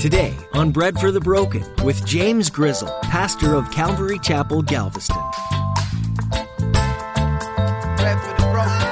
Today on Bread for the Broken with James Grizzle, pastor of Calvary Chapel, Galveston. Bread for the broken.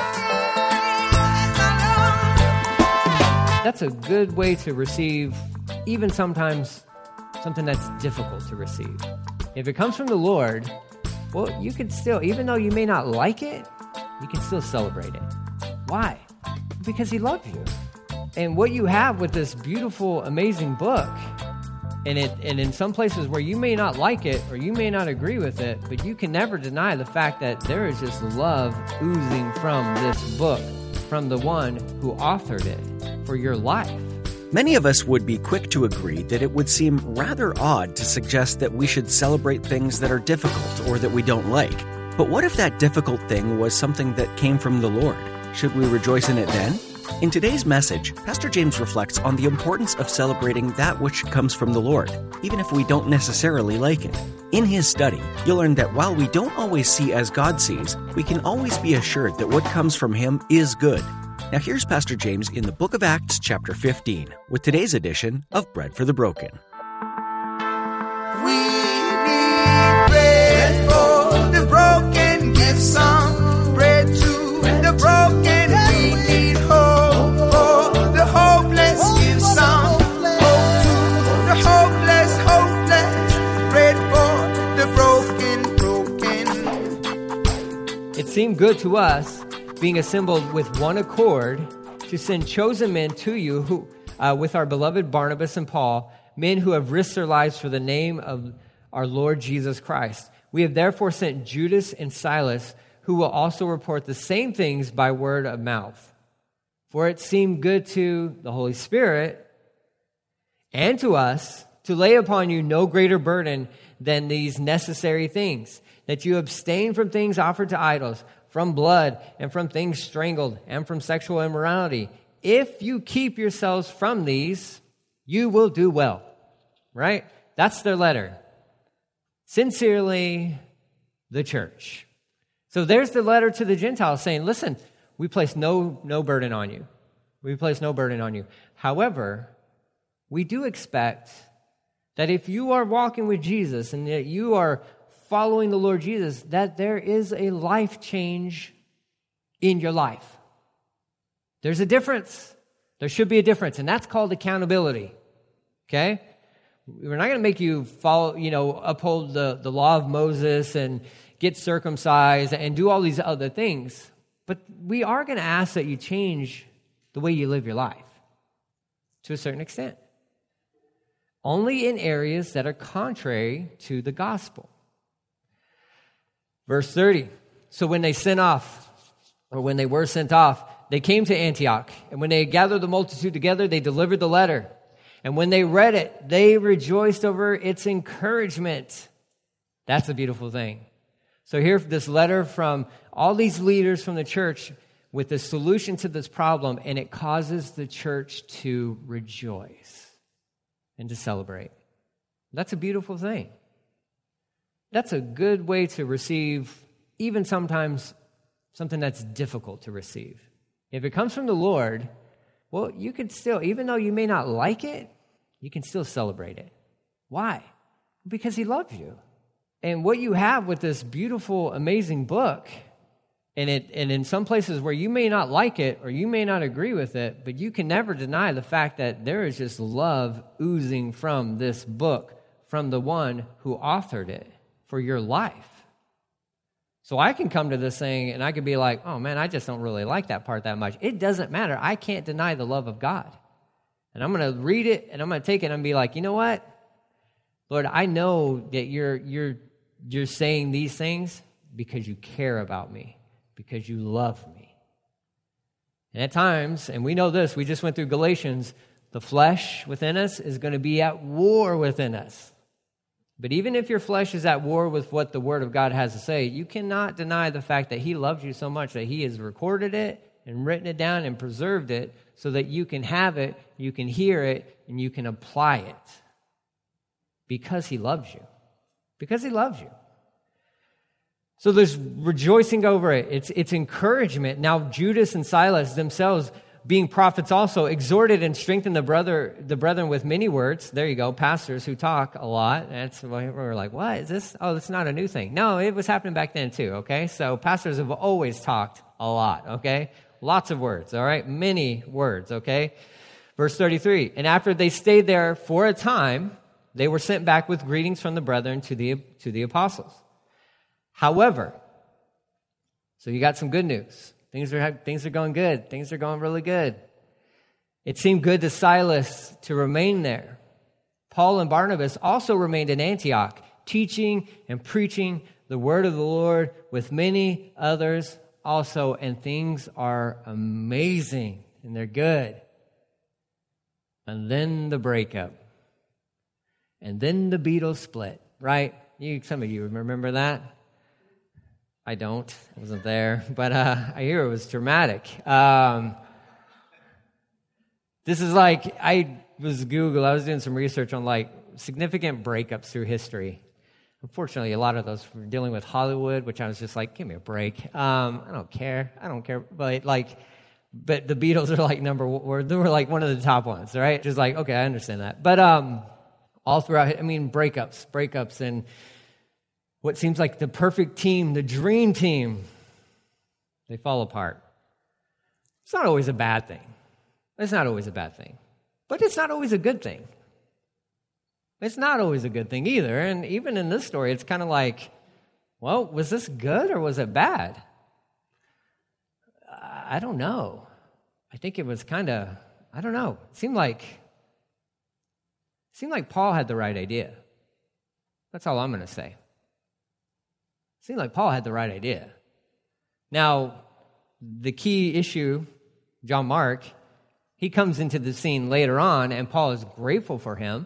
That's a good way to receive, even sometimes something that's difficult to receive. If it comes from the Lord, well, you can still, even though you may not like it, you can still celebrate it. Why? Because He loves you. And what you have with this beautiful, amazing book, and in some places where you may not like it or you may not agree with it, but you can never deny the fact that there is just love oozing from this book, from the one who authored it for your life. Many of us would be quick to agree that it would seem rather odd to suggest that we should celebrate things that are difficult or that we don't like. But what if that difficult thing was something that came from the Lord? Should we rejoice in it then? In today's message, Pastor James reflects on the importance of celebrating that which comes from the Lord, even if we don't necessarily like it. In his study, you'll learn that while we don't always see as God sees, we can always be assured that what comes from Him is good. Now here's Pastor James in the book of Acts, chapter 15, with today's edition of Bread for the Broken. We need bread for the broken. Give some bread to the broken. We need hope for the hopeless. Give some hope to the hopeless. Bread for the broken. It seemed good to us, being assembled with one accord, to send chosen men to you who, with our beloved Barnabas and Paul, men who have risked their lives for the name of our Lord Jesus Christ. We have therefore sent Judas and Silas, who will also report the same things by word of mouth. For it seemed good to the Holy Spirit and to us to lay upon you no greater burden than these necessary things, that you abstain from things offered to idols, from blood, and from things strangled, and from sexual immorality. If you keep yourselves from these, you will do well. Right? That's their letter. Sincerely, the church. So there's the letter to the Gentiles saying, listen, we place no burden on you. We place no burden on you. However, we do expect that if you are walking with Jesus and that you are following the Lord Jesus, that there is a life change in your life. There's a difference. There should be a difference, and that's called accountability. Okay? We're not going to make you follow, uphold the law of Moses and get circumcised and do all these other things. But we are going to ask that you change the way you live your life to a certain extent. Only in areas that are contrary to the gospel. Verse 30, so when they were sent off, they came to Antioch. And when they had gathered the multitude together, they delivered the letter. And when they read it, they rejoiced over its encouragement. That's a beautiful thing. So here, this letter from all these leaders from the church with the solution to this problem, and it causes the church to rejoice and to celebrate. That's a beautiful thing. That's a good way to receive, even sometimes something that's difficult to receive. If it comes from the Lord, well, you can still, even though you may not like it, you can still celebrate it. Why? Because He loves you. And what you have with this beautiful, amazing book, and in some places where you may not like it or you may not agree with it, but you can never deny the fact that there is just love oozing from this book, from the one who authored it for your life. So I can come to this thing and I could be like, oh man, I just don't really like that part that much. It doesn't matter. I can't deny the love of God. And I'm going to read it and I'm going to take it and be like, you know what? Lord, I know that you're saying these things because you care about me, because you love me. And at times, and we know this, we just went through Galatians, the flesh within us is going to be at war within us. But even if your flesh is at war with what the Word of God has to say, you cannot deny the fact that He loves you so much that He has recorded it and written it down and preserved it so that you can have it, you can hear it, and you can apply it. Because He loves you. Because He loves you. So there's rejoicing over it. It's encouragement. Now Judas and Silas themselves being prophets also, exhorted and strengthened the brethren with many words. There you go, pastors who talk a lot. That's why we're like, what is this? Oh, it's not a new thing. No, it was happening back then too, okay? So pastors have always talked a lot, okay? Lots of words, all right? Many words, okay? Verse 33, and after they stayed there for a time, they were sent back with greetings from the brethren to the apostles. However, so you got some good news. Things are going good. Things are going really good. It seemed good to Silas to remain there. Paul and Barnabas also remained in Antioch, teaching and preaching the word of the Lord with many others also. And things are amazing and they're good. And then the breakup. And then the Beatles split, right? Some of you remember that. I don't. I wasn't there. But I hear it was dramatic. This is like, I was doing some research on like significant breakups through history. Unfortunately, a lot of those were dealing with Hollywood, which I was just like, give me a break. I don't care. But the Beatles are like they were like one of the top ones, right? Just like, okay, I understand that. But all throughout, breakups and what seems like the perfect team, the dream team, they fall apart. It's not always a bad thing. But it's not always a good thing. It's not always a good thing either. And even in this story, it's kind of like, well, was this good or was it bad? I don't know. I think it was kind of, I don't know. It seemed like Paul had the right idea. That's all I'm going to say. It seemed like Paul had the right idea. Now, the key issue, John Mark, he comes into the scene later on, and Paul is grateful for him.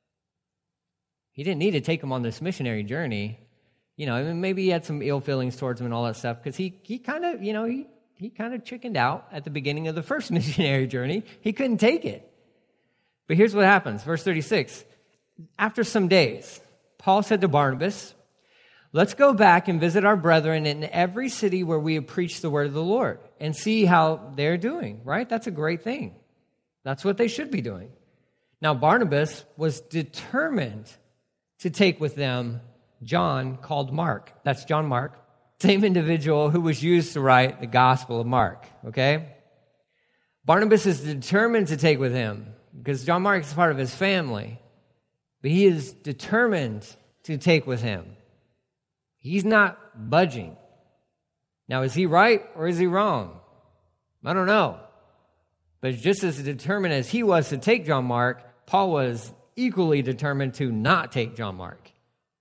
He didn't need to take him on this missionary journey. Maybe he had some ill feelings towards him and all that stuff, because he kind of chickened out at the beginning of the first missionary journey. He couldn't take it. But here's what happens, verse 36. After some days, Paul said to Barnabas, let's go back and visit our brethren in every city where we have preached the word of the Lord and see how they're doing, right? That's a great thing. That's what they should be doing. Now, Barnabas was determined to take with them John called Mark. That's John Mark, same individual who was used to write the Gospel of Mark, okay? Barnabas is determined to take with him because John Mark is part of his family, but he is determined to take with him. He's not budging. Now, is he right or is he wrong? I don't know. But just as determined as he was to take John Mark, Paul was equally determined to not take John Mark.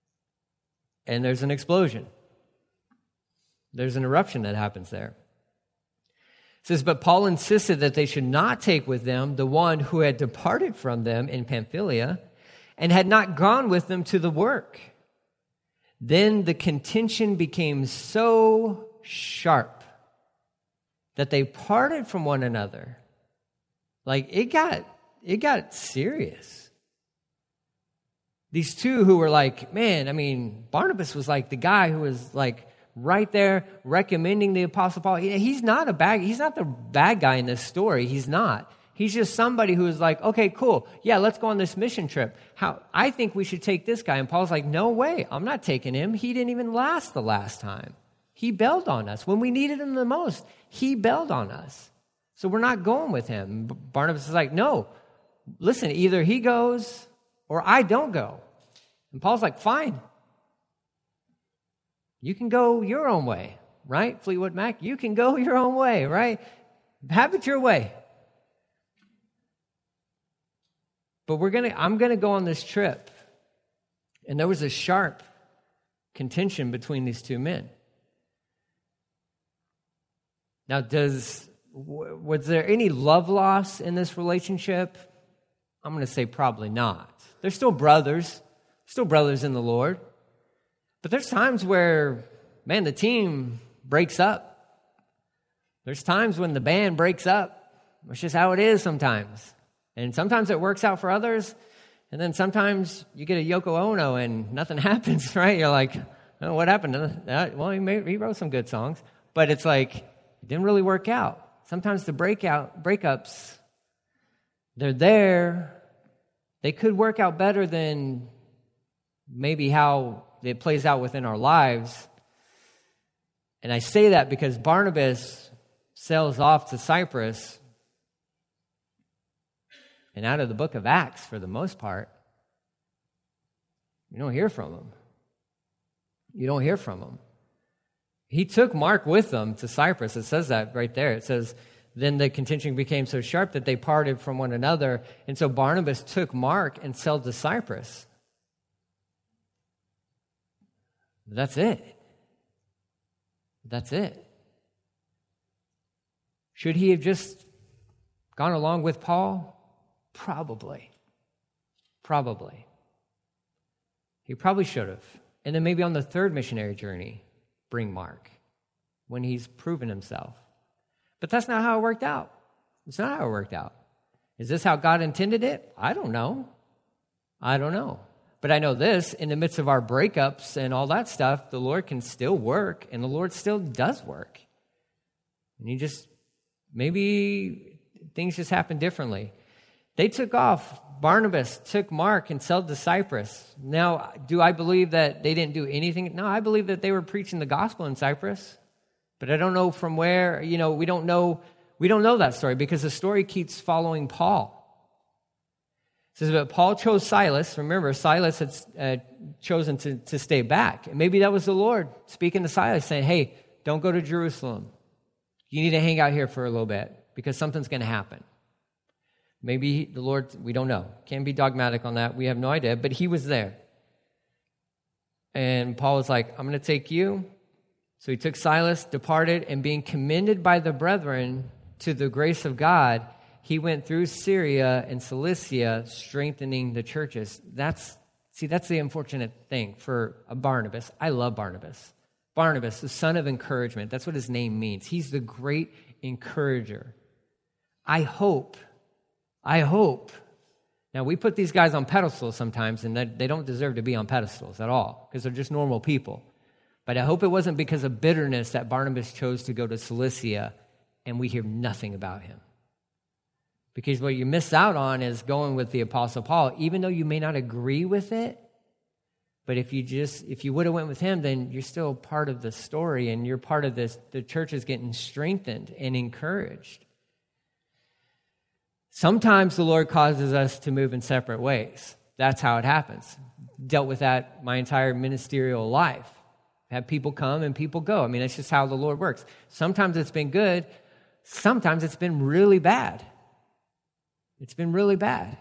And there's an explosion. There's an eruption that happens there. It says, but Paul insisted that they should not take with them the one who had departed from them in Pamphylia and had not gone with them to the work. Then the contention became so sharp that they parted from one another. Like it got serious. These two who were like, Barnabas was like the guy who was like right there recommending the Apostle Paul. He's not the bad guy in this story. He's not. He's just somebody who is like, okay, cool. Yeah, let's go on this mission trip. I think we should take this guy. And Paul's like, no way. I'm not taking him. He didn't even last the last time. He bailed on us. When we needed him the most, he bailed on us. So we're not going with him. Barnabas is like, no, listen, either he goes or I don't go. And Paul's like, fine. You can go your own way, right? Fleetwood Mac, you can go your own way, right? Have it your way. But I'm going to go on this trip. And there was a sharp contention between these two men. Now, was there any love loss in this relationship? I'm going to say probably not. They're still brothers in the Lord. But there's times where, the team breaks up. There's times when the band breaks up. It's just how it is sometimes. And sometimes it works out for others, and then sometimes you get a Yoko Ono and nothing happens, right? You're like, what happened? Well, he wrote some good songs, but it's like, it didn't really work out. Sometimes the breakups, they're there. They could work out better than maybe how it plays out within our lives. And I say that because Barnabas sails off to Cyprus, and out of the book of Acts, for the most part, you don't hear from him. You don't hear from him. He took Mark with him to Cyprus. It says that right there. It says, then the contention became so sharp that they parted from one another. And so Barnabas took Mark and sailed to Cyprus. That's it. That's it. Should he have just gone along with Paul? Probably. He probably should have. And then maybe on the third missionary journey, bring Mark when he's proven himself. But that's not how it worked out. It's not how it worked out. Is this how God intended it? I don't know. But I know this, in the midst of our breakups and all that stuff, the Lord can still work, and the Lord still does work. And maybe things just happen differently. They took off. Barnabas took Mark and sailed to Cyprus. Now, do I believe that they didn't do anything? No, I believe that they were preaching the gospel in Cyprus. But I don't know from where, we don't know that story because the story keeps following Paul. It says, but Paul chose Silas. Remember, Silas had chosen to stay back. And maybe that was the Lord speaking to Silas saying, hey, don't go to Jerusalem. You need to hang out here for a little bit because something's going to happen. Maybe the Lord, we don't know. Can't be dogmatic on that. We have no idea. But he was there. And Paul was like, I'm going to take you. So he took Silas, departed, and being commended by the brethren to the grace of God, he went through Syria and Cilicia, strengthening the churches. That's the unfortunate thing for a Barnabas. I love Barnabas. Barnabas, the son of encouragement. That's what his name means. He's the great encourager. I hope. Now, we put these guys on pedestals sometimes, and they don't deserve to be on pedestals at all because they're just normal people. But I hope it wasn't because of bitterness that Barnabas chose to go to Cilicia and we hear nothing about him. Because what you miss out on is going with the Apostle Paul, even though you may not agree with it. But if you would have went with him, then you're still part of the story and you're part of this. The church is getting strengthened and encouraged. Sometimes the Lord causes us to move in separate ways. That's how it happens. Dealt with that my entire ministerial life. Have people come and people go. I mean, that's just how the Lord works. Sometimes it's been good. Sometimes it's been really bad. It's been really bad.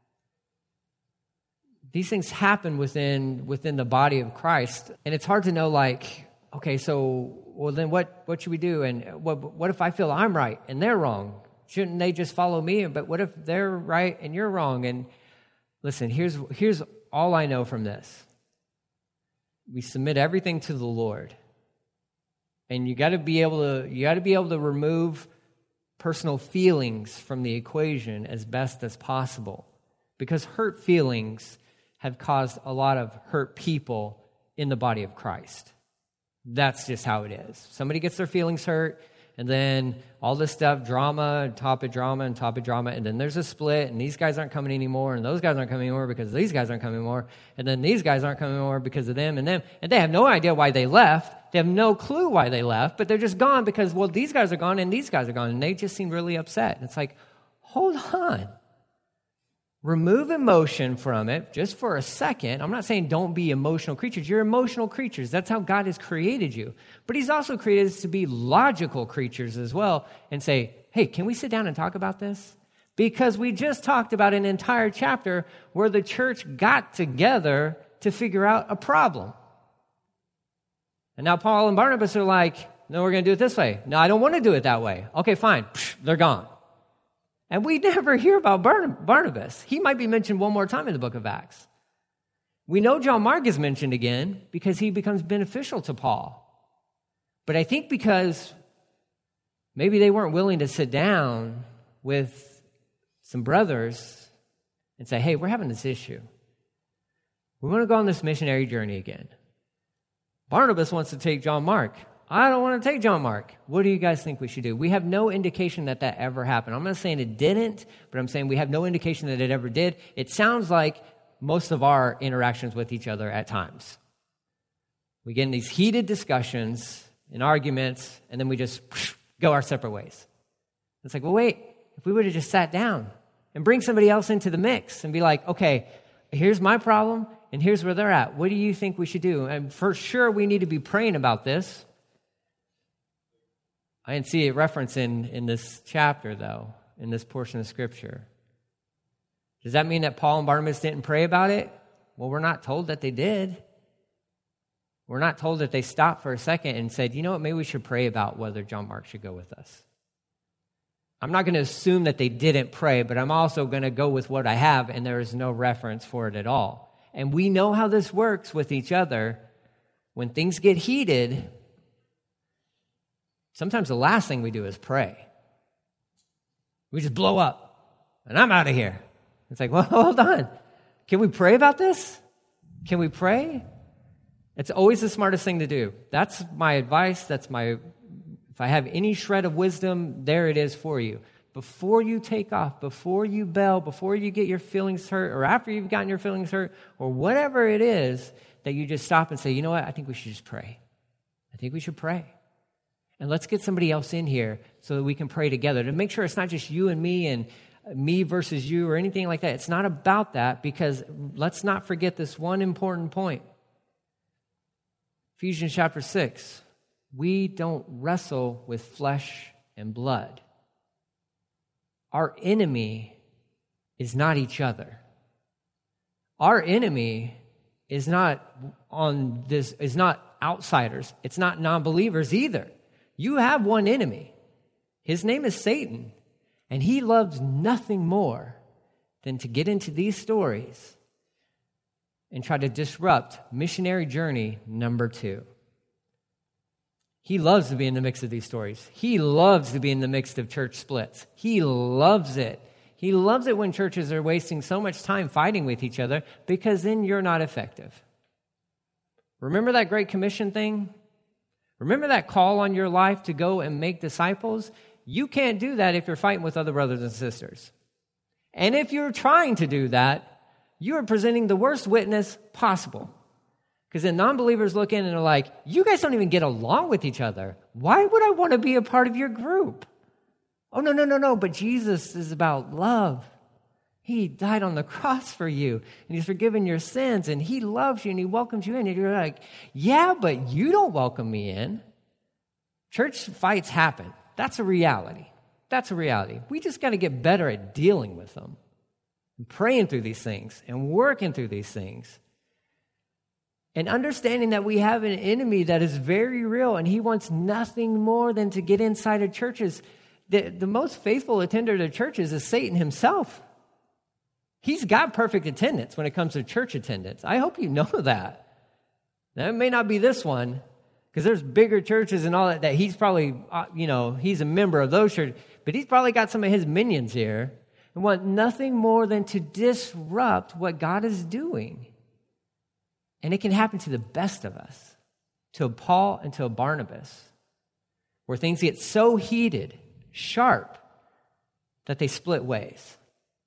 These things happen within the body of Christ. And it's hard to know, okay, so, well, then what should we do? And what if I feel I'm right and they're wrong? Shouldn't they just follow me? But what if they're right and you're wrong? And listen, here's all I know from this. We submit everything to the Lord. And you got to be able to remove personal feelings from the equation as best as possible. Because hurt feelings have caused a lot of hurt people in the body of Christ. That's just how it is. Somebody gets their feelings hurt, and then all this stuff, drama, and top of drama, and then there's a split, and these guys aren't coming anymore, and those guys aren't coming anymore because these guys aren't coming anymore, and then these guys aren't coming anymore because of them, and they have no idea why they left. They have no clue why they left, but they're just gone because, well, these guys are gone and these guys are gone, and they just seem really upset. And it's like, hold on. Remove emotion from it just for a second. I'm not saying don't be emotional creatures. You're emotional creatures. That's how God has created you. But he's also created us to be logical creatures as well and say, hey, can we sit down and talk about this? Because we just talked about an entire chapter where the church got together to figure out a problem. And now Paul and Barnabas are like, no, we're going to do it this way. No, I don't want to do it that way. Okay, fine. They're gone. And we never hear about Barnabas. He might be mentioned one more time in the book of Acts. We know John Mark is mentioned again because he becomes beneficial to Paul. But I think because maybe they weren't willing to sit down with some brothers and say, hey, we're having this issue. We want to go on this missionary journey again. Barnabas wants to take John Mark. I don't want to take John Mark. What do you guys think we should do? We have no indication that ever happened. I'm not saying it didn't, but I'm saying we have no indication that it ever did. It sounds like most of our interactions with each other at times. We get in these heated discussions and arguments, and then we just go our separate ways. It's like, well, wait, if we would have just sat down and bring somebody else into the mix and be like, okay, here's my problem, and here's where they're at. What do you think we should do? And for sure, we need to be praying about this. I didn't see a reference in this chapter, though, in this portion of Scripture. Does that mean that Paul and Barnabas didn't pray about it? Well, we're not told that they did. We're not told that they stopped for a second and said, you know what, maybe we should pray about whether John Mark should go with us. I'm not going to assume that they didn't pray, but I'm also going to go with what I have, and there is no reference for it at all. And we know how this works with each other. When things get heated, sometimes the last thing we do is pray. We just blow up, and I'm out of here. It's like, well, hold on. Can we pray about this? Can we pray? It's always the smartest thing to do. That's my advice. If I have any shred of wisdom, there it is for you. Before you take off, before you bail, before you get your feelings hurt, or after you've gotten your feelings hurt, or whatever it is, that you just stop and say, you know what, I think we should just pray. I think we should pray. And let's get somebody else in here so that we can pray together to make sure it's not just you and me versus you or anything like that. It's not about that, because let's not forget this one important point. Ephesians chapter 6, we don't wrestle with flesh and blood. Our enemy is not each other. Our enemy is not outsiders. It's not non-believers either. You have one enemy. His name is Satan, and he loves nothing more than to get into these stories and try to disrupt missionary journey number 2. He loves to be in the mix of these stories. He loves to be in the mix of church splits. He loves it. He loves it when churches are wasting so much time fighting with each other, because then you're not effective. Remember that Great Commission thing? Remember that call on your life to go and make disciples? You can't do that if you're fighting with other brothers and sisters. And if you're trying to do that, you are presenting the worst witness possible. Because then non-believers look in and are like, you guys don't even get along with each other. Why would I want to be a part of your group? Oh, no, but Jesus is about love. He died on the cross for you, and he's forgiven your sins, and he loves you, and he welcomes you in. And you're like, yeah, but you don't welcome me in. Church fights happen. That's a reality. That's a reality. We just got to get better at dealing with them, and praying through these things, and working through these things. And understanding that we have an enemy that is very real, and he wants nothing more than to get inside of churches. The most faithful attender to churches is Satan himself. He's got perfect attendance when it comes to church attendance. I hope you know that. Now, it may not be this one, because there's bigger churches and all that he's probably, he's a member of those churches, but he's probably got some of his minions here and want nothing more than to disrupt what God is doing. And it can happen to the best of us, to a Paul and to a Barnabas, where things get so heated, sharp, that they split ways.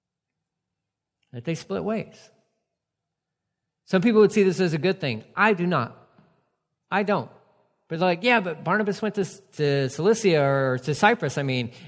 Some people would see this as a good thing. I do not. I don't. But they're like, yeah, but Barnabas went to Cilicia or to Cyprus,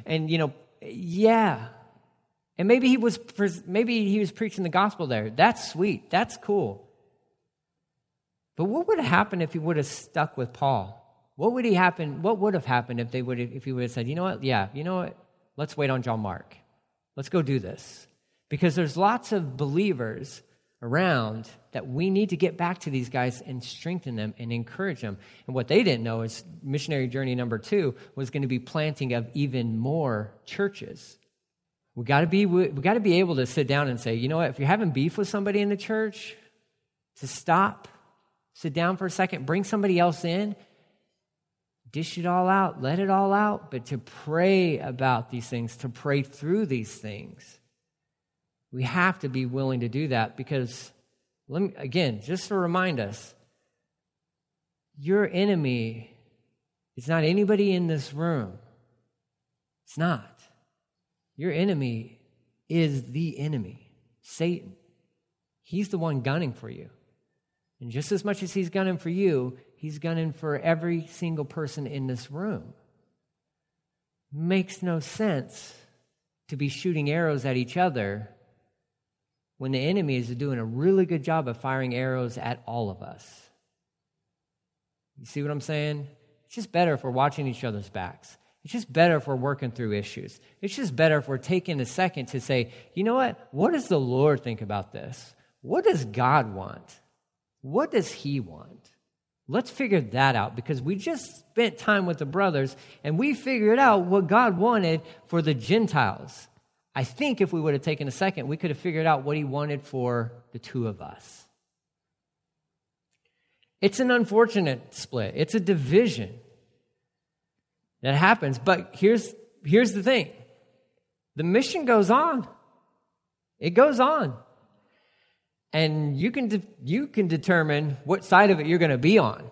yeah. And maybe he was preaching the gospel there. That's sweet. That's cool. But what would have happened if he would have stuck with Paul? What would have happened if he would have said, you know what? Let's wait on John Mark. Let's go do this. Because there's lots of believers around that we need to get back to these guys and strengthen them and encourage them. And what they didn't know is missionary journey number 2 was going to be planting of even more churches. We got to be able to sit down and say, you know what? If you're having beef with somebody in the church, to stop. Sit down for a second, bring somebody else in, dish it all out, let it all out, but to pray about these things, to pray through these things. We have to be willing to do that because, just to remind us, your enemy It's not anybody in this room. It's not. Your enemy is the enemy, Satan. He's the one gunning for you. And just as much as he's gunning for you, he's gunning for every single person in this room. Makes no sense to be shooting arrows at each other when the enemy is doing a really good job of firing arrows at all of us. You see what I'm saying? It's just better if we're watching each other's backs. It's just better if we're working through issues. It's just better if we're taking a second to say, you know what? What does the Lord think about this? What does God want? What does he want? Let's figure that out, because we just spent time with the brothers and we figured out what God wanted for the Gentiles. I think if we would have taken a second, we could have figured out what he wanted for the two of us. It's an unfortunate split. It's a division that happens. But here's the thing. The mission goes on. It goes on. And you can determine what side of it you're going to be on.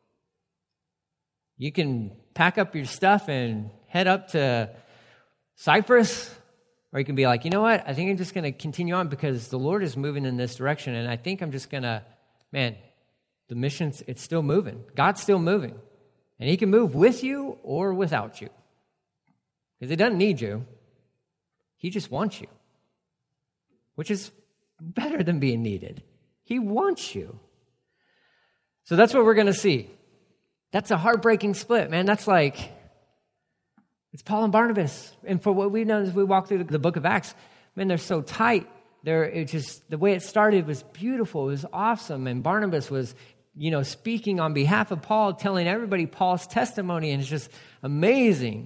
You can pack up your stuff and head up to Cyprus, or you can be like, you know what? I think I'm just going to continue on because the Lord is moving in this direction, and I think I'm just going to, the mission's, it's still moving. God's still moving. And he can move with you or without you. Because he doesn't need you. He just wants you. Which is better than being needed. He wants you. So that's what we're going to see. That's a heartbreaking split, man. That's like, it's Paul and Barnabas. And for what we've done as we walk through the book of Acts, man, they're so tight. The way it started was beautiful. It was awesome. And Barnabas was, speaking on behalf of Paul, telling everybody Paul's testimony, and it's just amazing.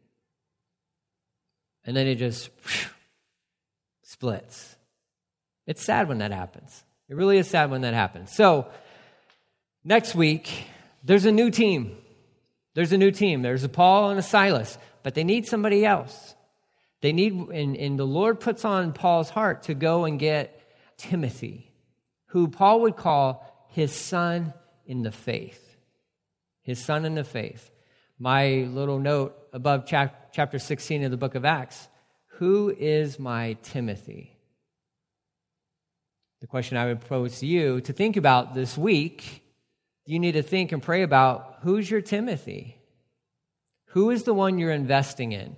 And then it just splits. It's sad when that happens. It really is sad when that happens. So, next week, there's a new team. There's a Paul and a Silas, but they need somebody else. And the Lord puts on Paul's heart to go and get Timothy, who Paul would call his son in the faith. His son in the faith. My little note above chapter 16 of the book of Acts. Who is my Timothy? The question I would pose to you to think about this week, you need to think and pray about, who's your Timothy? Who is the one you're investing in?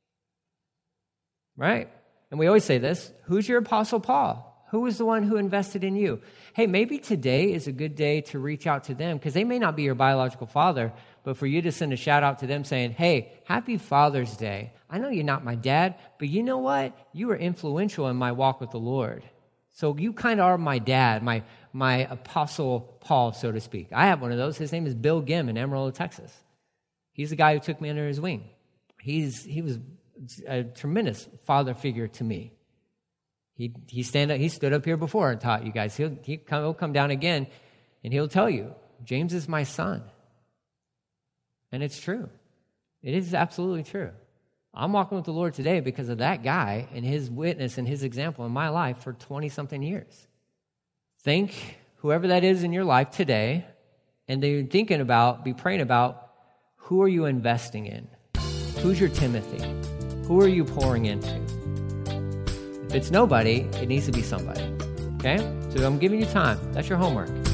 Right? And we always say this, who's your Apostle Paul? Who is the one who invested in you? Hey, maybe today is a good day to reach out to them, because they may not be your biological father, but for you to send a shout out to them saying, hey, happy Father's Day. I know you're not my dad, but you know what? You were influential in my walk with the Lord. So you kind of are my dad, my Apostle Paul, so to speak. I have one of those. His name is Bill Gim in Amarillo, Texas. He's the guy who took me under his wing. He was a tremendous father figure to me. He stood up here before and taught you guys. He'll come down again, and he'll tell you, James is my son. And it's true. It is absolutely true. I'm walking with the Lord today because of that guy and his witness and his example in my life for 20-something years. Think whoever that is in your life today, and then be praying about, who are you investing in? Who's your Timothy? Who are you pouring into? If it's nobody, it needs to be somebody. Okay? So I'm giving you time. That's your homework. Hope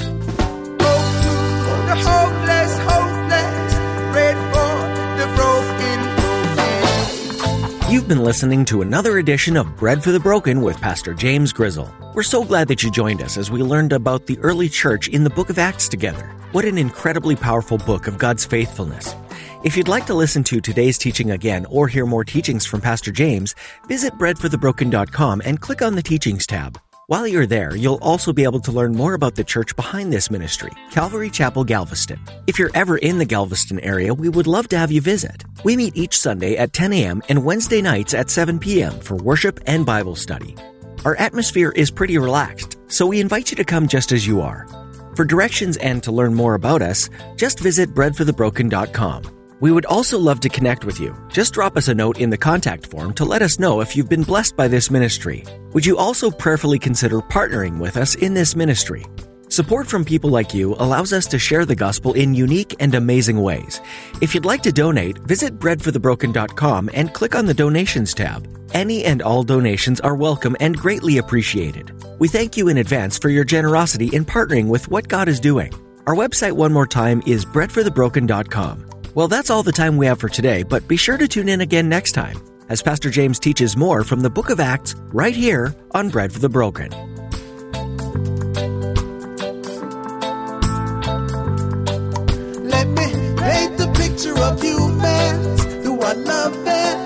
to the hopeless, pray for the broken. You've been listening to another edition of Bread for the Broken with Pastor James Grizzle. We're so glad that you joined us as we learned about the early church in the book of Acts together. What an incredibly powerful book of God's faithfulness. If you'd like to listen to today's teaching again or hear more teachings from Pastor James, visit breadforthebroken.com and click on the Teachings tab. While you're there, you'll also be able to learn more about the church behind this ministry, Calvary Chapel, Galveston. If you're ever in the Galveston area, we would love to have you visit. We meet each Sunday at 10 a.m. and Wednesday nights at 7 p.m. for worship and Bible study. Our atmosphere is pretty relaxed, so we invite you to come just as you are. For directions and to learn more about us, just visit breadforthebroken.com. We would also love to connect with you. Just drop us a note in the contact form to let us know if you've been blessed by this ministry. Would you also prayerfully consider partnering with us in this ministry? Support from people like you allows us to share the gospel in unique and amazing ways. If you'd like to donate, visit breadforthebroken.com and click on the Donations tab. Any and all donations are welcome and greatly appreciated. We thank you in advance for your generosity in partnering with what God is doing. Our website, one more time, is breadforthebroken.com. Well, that's all the time we have for today, but be sure to tune in again next time as Pastor James teaches more from the book of Acts right here on Bread for the Broken. Let me paint the picture of humans through our love bed.